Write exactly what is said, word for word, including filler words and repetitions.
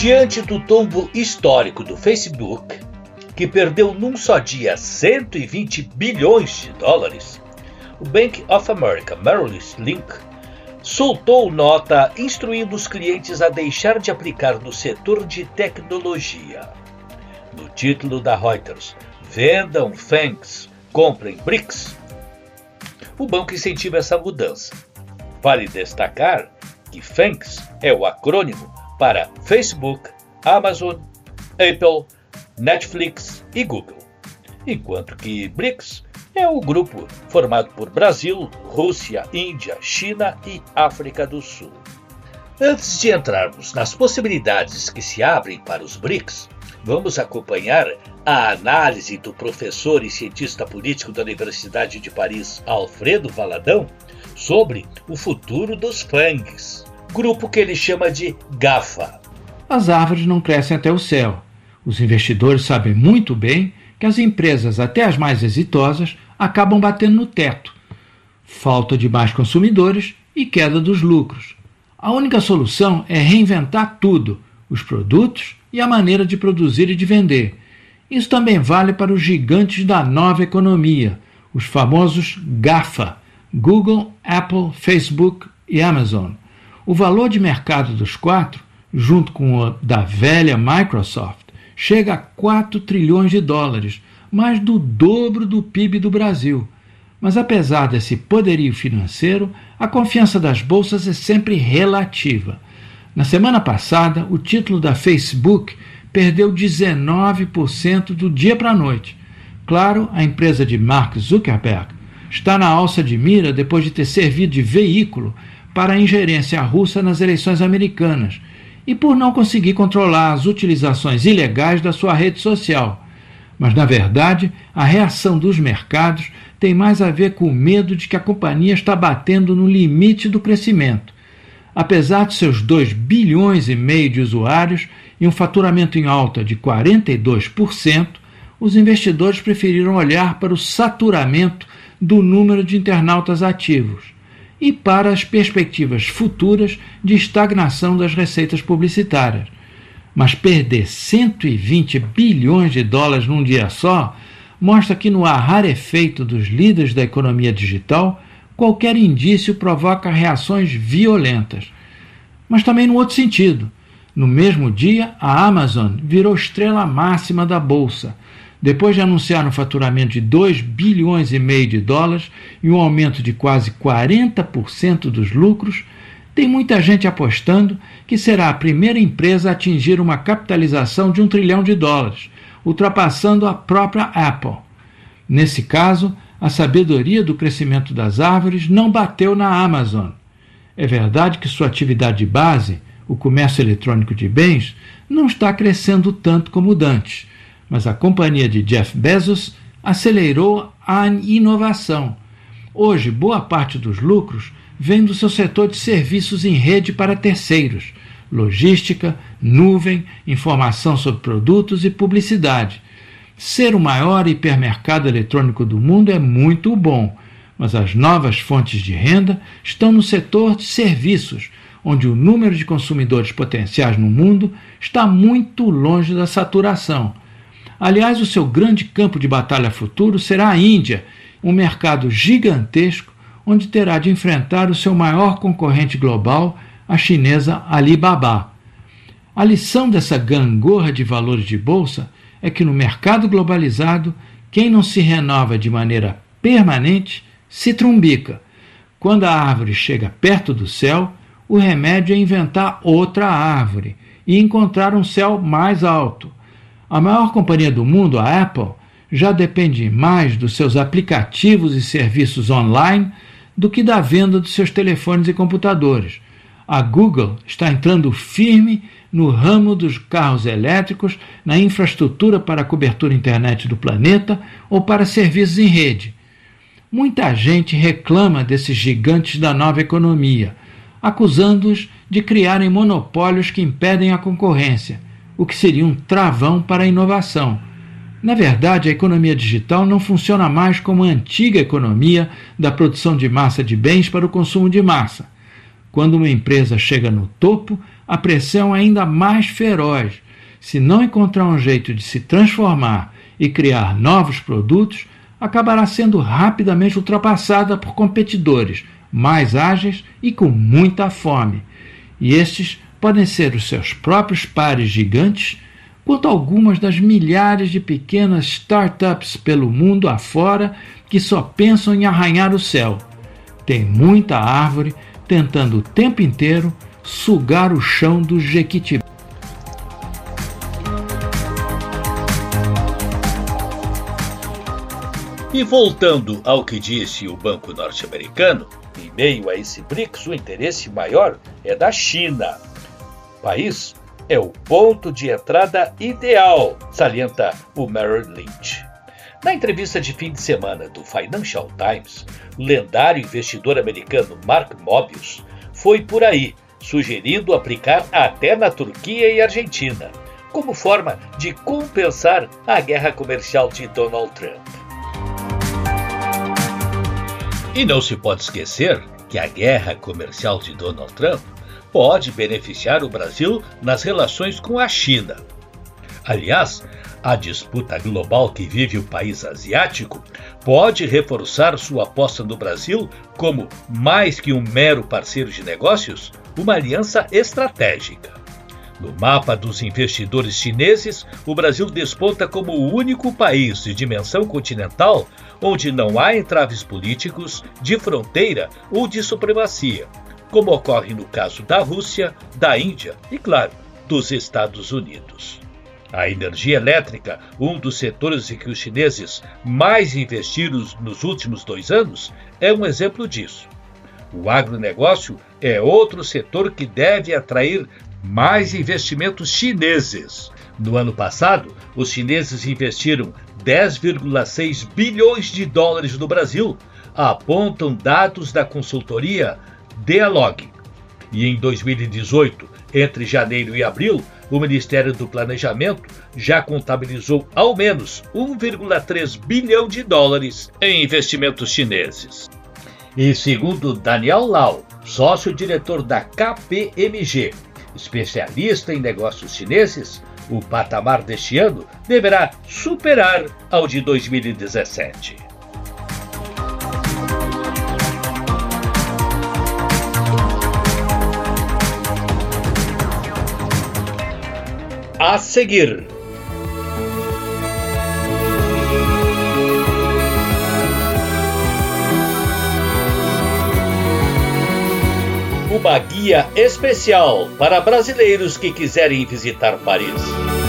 Diante do tombo histórico do Facebook, que perdeu num só dia cento e vinte bilhões de dólares, o Bank of America Merrill Lynch soltou nota instruindo os clientes a deixar de aplicar no setor de tecnologia. No título da Reuters, vendam FANGs, comprem BRICS, o banco incentiva essa mudança. Vale destacar que FANGs é o acrônimo para Facebook, Amazon, Apple, Netflix e Google, enquanto que BRICS é o grupo formado por Brasil, Rússia, Índia, China e África do Sul. Antes de entrarmos nas possibilidades que se abrem para os BRICS, vamos acompanhar a análise do professor e cientista político da Universidade de Paris, Alfredo Valadão, sobre o futuro dos FANGs, grupo que ele chama de GAFA. As árvores não crescem até o céu. Os investidores sabem muito bem que as empresas, até as mais exitosas, acabam batendo no teto. Falta de mais consumidores e queda dos lucros. A única solução é reinventar tudo, os produtos e a maneira de produzir e de vender. Isso também vale para os gigantes da nova economia, os famosos GAFA, Google, Apple, Facebook e Amazon. O valor de mercado dos quatro, junto com o da velha Microsoft, chega a quatro trilhões de dólares, mais do dobro do P I B do Brasil. Mas apesar desse poderio financeiro, a confiança das bolsas é sempre relativa. Na semana passada, o título da Facebook perdeu dezenove por cento do dia para a noite. Claro, a empresa de Mark Zuckerberg está na alça de mira depois de ter servido de veículo para a ingerência russa nas eleições americanas e por não conseguir controlar as utilizações ilegais da sua rede social. Mas, na verdade, a reação dos mercados tem mais a ver com o medo de que a companhia está batendo no limite do crescimento. Apesar de seus dois bilhões e meio de usuários e um faturamento em alta de quarenta e dois por cento, os investidores preferiram olhar para o saturamento do número de internautas ativos e para as perspectivas futuras de estagnação das receitas publicitárias. Mas perder cento e vinte bilhões de dólares num dia só mostra que no rarefeito dos líderes da economia digital, qualquer indício provoca reações violentas. Mas também no outro sentido. No mesmo dia, a Amazon virou estrela máxima da bolsa, depois de anunciar um faturamento de dois bilhões e meio de dólares e um aumento de quase quarenta por cento dos lucros. Tem muita gente apostando que será a primeira empresa a atingir uma capitalização de um trilhão de dólares, ultrapassando a própria Apple. Nesse caso, a sabedoria do crescimento das árvores não bateu na Amazon. É verdade que sua atividade de base, o comércio eletrônico de bens, não está crescendo tanto como dantes, mas a companhia de Jeff Bezos acelerou a inovação. Hoje, boa parte dos lucros vem do seu setor de serviços em rede para terceiros, logística, nuvem, informação sobre produtos e publicidade. Ser o maior hipermercado eletrônico do mundo é muito bom, mas as novas fontes de renda estão no setor de serviços, onde o número de consumidores potenciais no mundo está muito longe da saturação. Aliás, o seu grande campo de batalha futuro será a Índia, um mercado gigantesco onde terá de enfrentar o seu maior concorrente global, a chinesa Alibaba. A lição dessa gangorra de valores de bolsa é que no mercado globalizado, quem não se renova de maneira permanente se trumbica. Quando a árvore chega perto do céu, o remédio é inventar outra árvore e encontrar um céu mais alto. A maior companhia do mundo, a Apple, já depende mais dos seus aplicativos e serviços online do que da venda dos seus telefones e computadores. A Google está entrando firme no ramo dos carros elétricos, na infraestrutura para a cobertura internet do planeta ou para serviços em rede. Muita gente reclama desses gigantes da nova economia, acusando-os de criarem monopólios que impedem a concorrência, o que seria um travão para a inovação. Na verdade, a economia digital não funciona mais como a antiga economia da produção de massa de bens para o consumo de massa. Quando uma empresa chega no topo, a pressão é ainda mais feroz. Se não encontrar um jeito de se transformar e criar novos produtos, acabará sendo rapidamente ultrapassada por competidores mais ágeis e com muita fome. E estes podem ser os seus próprios pares gigantes, quanto algumas das milhares de pequenas startups pelo mundo afora que só pensam em arranhar o céu. Tem muita árvore tentando o tempo inteiro sugar o chão do Jequitibá. E voltando ao que disse o Banco Norte-Americano, em meio a esse BRICS, o interesse maior é da China. O país é o ponto de entrada ideal, salienta o Merrill Lynch. Na entrevista de fim de semana do Financial Times, o lendário investidor americano Mark Mobius foi por aí, sugerindo aplicar até na Turquia e Argentina, como forma de compensar a guerra comercial de Donald Trump. E não se pode esquecer que a guerra comercial de Donald Trump pode beneficiar o Brasil nas relações com a China. Aliás, a disputa global que vive o país asiático pode reforçar sua aposta no Brasil como, mais que um mero parceiro de negócios, uma aliança estratégica. No mapa dos investidores chineses, o Brasil desponta como o único país de dimensão continental onde não há entraves políticos, de fronteira ou de supremacia, como ocorre no caso da Rússia, da Índia e, claro, dos Estados Unidos. A energia elétrica, um dos setores em que os chineses mais investiram nos últimos dois anos, é um exemplo disso. O agronegócio é outro setor que deve atrair mais investimentos chineses. No ano passado, os chineses investiram dez vírgula seis bilhões de dólares no Brasil, apontam dados da consultoria Dialog. E em dois mil e dezoito, entre janeiro e abril, o Ministério do Planejamento já contabilizou ao menos um vírgula três bilhão de dólares em investimentos chineses. E segundo Daniel Lau, sócio-diretor da K P M G, especialista em negócios chineses, o patamar deste ano deverá superar ao de dois mil e dezessete. A seguir, uma guia especial para brasileiros que quiserem visitar Paris.